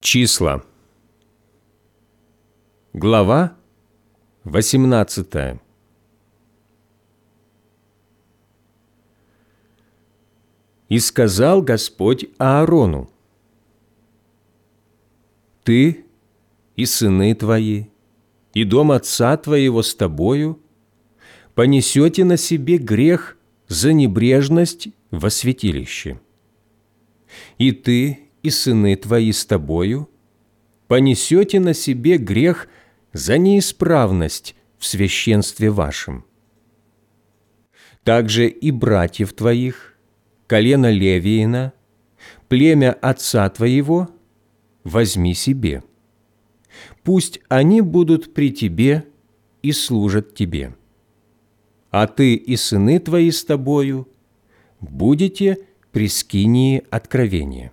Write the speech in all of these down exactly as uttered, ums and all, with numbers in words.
Числа. Глава восемнадцатая. «И сказал Господь Аарону: Ты и сыны твои, и дом отца твоего с тобою понесете на себе грех за небрежность во святилище. И ты и сыны твои с тобою понесете на себе грех за неисправность в священстве вашем. Также и братьев твоих, колено Левиина, племя отца твоего, возьми себе. Пусть они будут при тебе и служат тебе. А ты и сыны твои с тобою будете при скинии откровения.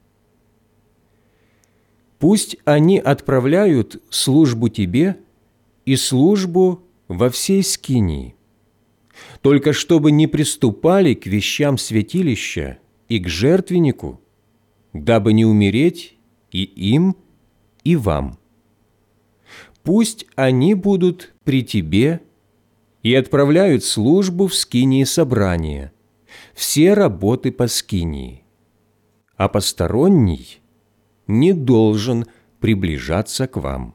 Пусть они отправляют службу тебе и службу во всей скинии, только чтобы не приступали к вещам святилища и к жертвеннику, дабы не умереть и им, и вам. Пусть они будут при тебе и отправляют службу в скинии собрания, все работы по скинии, а посторонний не должен приближаться к вам.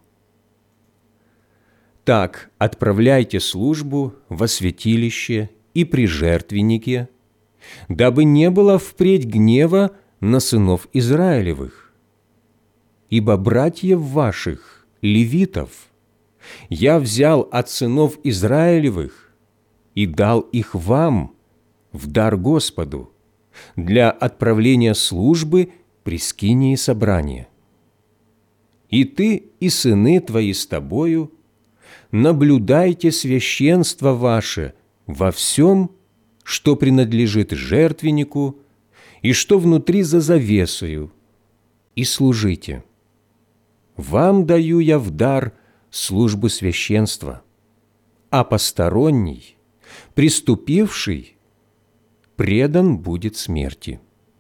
Так отправляйте службу во святилище и при жертвеннике, дабы не было впредь гнева на сынов Израилевых. Ибо братьев ваших, левитов, я взял от сынов Израилевых и дал их вам в дар Господу для отправления службы при скинии собрания. И ты и сыны твои с тобою наблюдайте священство ваше во всем, что принадлежит жертвеннику и что внутри за завесою, и служите. Вам даю я в дар службу священства, а посторонний, приступивший, предан будет смерти.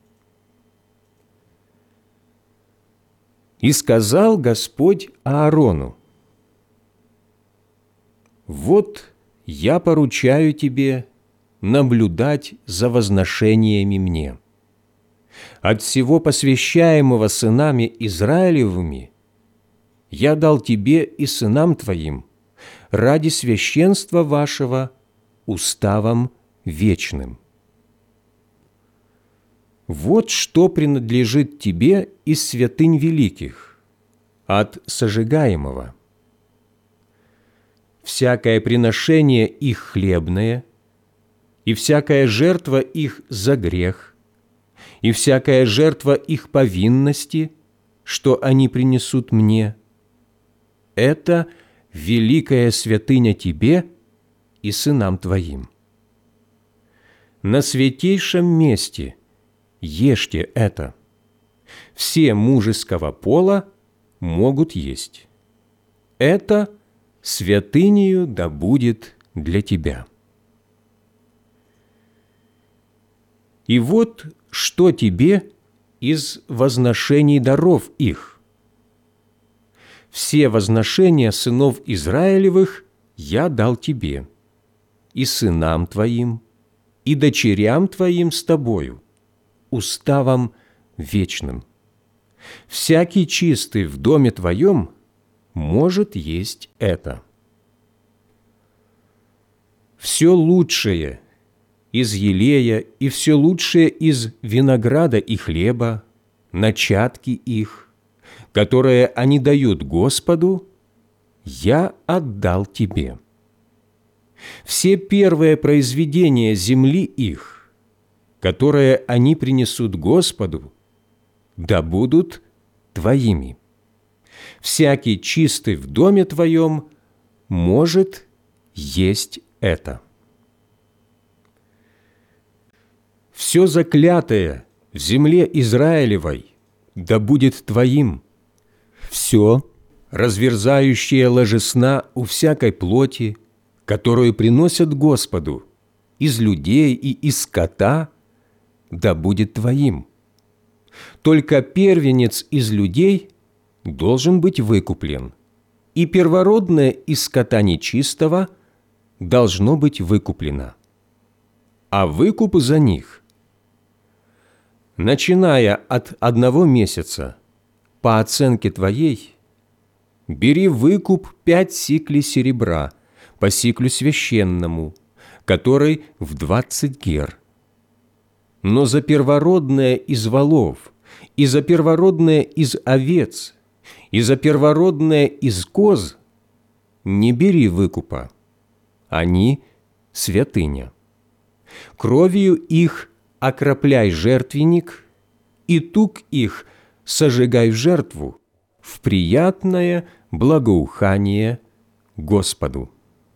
И сказал Господь Аарону: Вот я поручаю тебе наблюдать за возношениями мне. От всего посвящаемого сынами Израилевыми я дал тебе и сынам твоим ради священства вашего уставом вечным. Вот что принадлежит тебе из святынь великих, от сожигаемого. Всякое приношение их хлебное, и всякая жертва их за грех, и всякая жертва их повинности, что они принесут мне, это великая святыня тебе и сынам твоим. На святейшем месте ешьте это. Все мужеского пола могут есть. Это святынею да будет для тебя. И вот что тебе из возношений даров их. Все возношения сынов Израилевых я дал тебе, и сынам твоим, и дочерям твоим с тобою, уставом вечным. Всякий чистый в доме твоем может есть это. Все лучшее из елея и все лучшее из винограда и хлеба, начатки их, которые они дают Господу, я отдал тебе. Все первые произведения земли их, которые они принесут Господу, да будут твоими. Всякий чистый в доме твоем может есть это. Все заклятое в земле Израилевой да будет твоим. Все, разверзающее ложесна у всякой плоти, которую приносят Господу, из людей и из скота, да будет твоим. Только первенец из людей должен быть выкуплен, и первородное из скота нечистого должно быть выкуплено. А выкуп за них, начиная от одного месяца, по оценке твоей, бери выкуп пять сиклей серебра по сиклю священному, который в двадцать гер. Но за первородное из волов, и за первородное из овец, и за первородное из коз не бери выкупа, они святыня. Кровью их окропляй жертвенник, и тук их сожигай в жертву, в приятное благоухание Господу.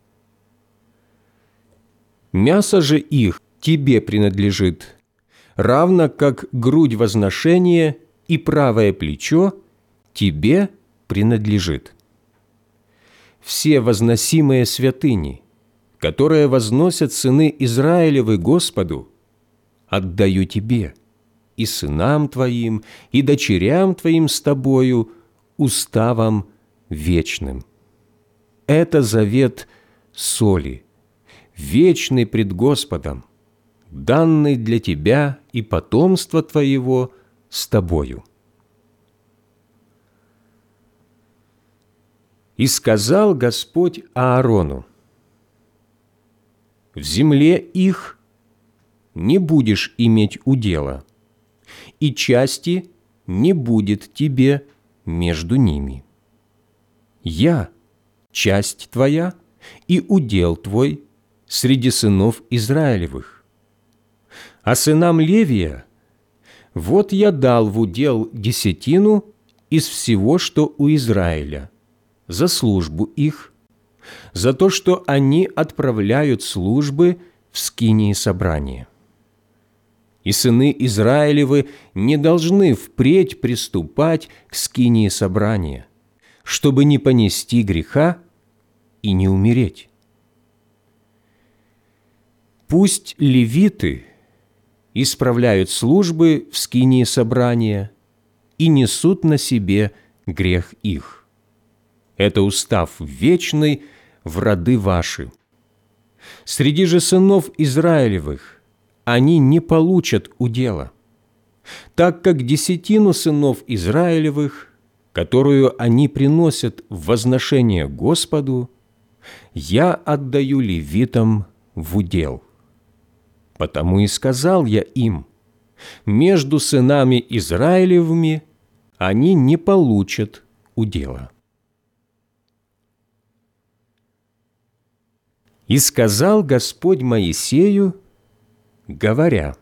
Мясо же их тебе принадлежит, равно как грудь возношения и правое плечо тебе принадлежит. Все возносимые святыни, которые возносят сыны Израилевы Господу, отдаю тебе, и сынам твоим, и дочерям твоим с тобою, уставом вечным. Это завет соли, вечный пред Господом, данный для тебя и потомства твоего с тобою. И сказал Господь Аарону: в земле их не будешь иметь удела, и части не будет тебе между ними. Я – часть твоя и удел твой среди сынов Израилевых. А сынам Левия вот я дал в удел десятину из всего, что у Израиля, за службу их, за то, что они отправляют службы в скинии собрания. И сыны Израилевы не должны впредь приступать к скинии собрания, чтобы не понести греха и не умереть. Пусть левиты исправляют службы в скинии собрания и несут на себе грех их. Это устав вечный в роды ваши. Среди же сынов Израилевых они не получат удела, так как десятину сынов Израилевых, которую они приносят в возношение Господу, я отдаю левитам в удел. Потому и сказал я им: между сынами Израилевыми они не получат удела. И сказал Господь Моисею, говоря: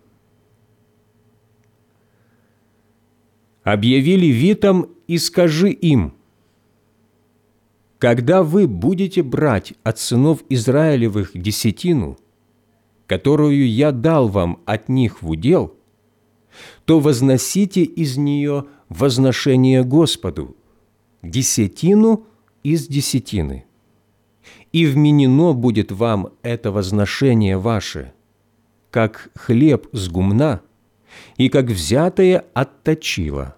объяви левитам и скажи им: когда вы будете брать от сынов Израилевых десятину, которую я дал вам от них в удел, то возносите из нее возношение Господу, десятину из десятины, и вменено будет вам это возношение ваше, как хлеб с гумна и как взятое от точила.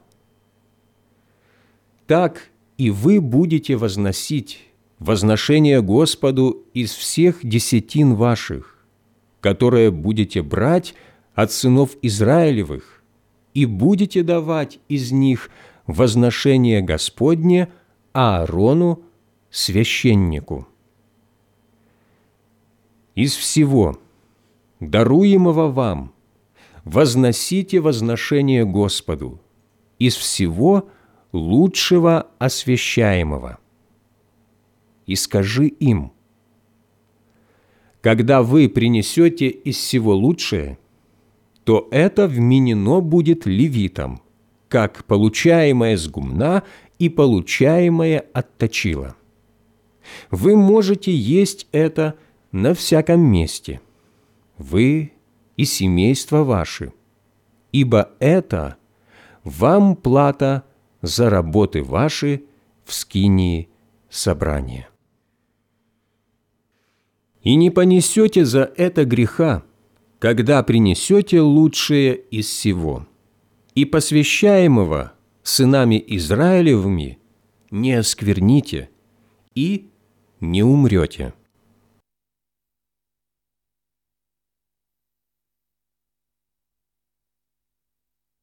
Так и вы будете возносить возношение Господу из всех десятин ваших, которые будете брать от сынов Израилевых, и будете давать из них возношение Господне Аарону, священнику. Из всего даруемого вам возносите возношение Господу, из всего лучшего освящаемого. И скажи им: когда вы принесете из всего лучшее, то это вменено будет левитам, как получаемое с гумна и получаемое от точила. Вы можете есть это на всяком месте, вы и семейства ваши, ибо это вам плата за работы ваши в скинии собрания. И не понесете за это греха, когда принесете лучшее из всего, и посвящаемого сынами Израилевыми не оскверните и не умрете».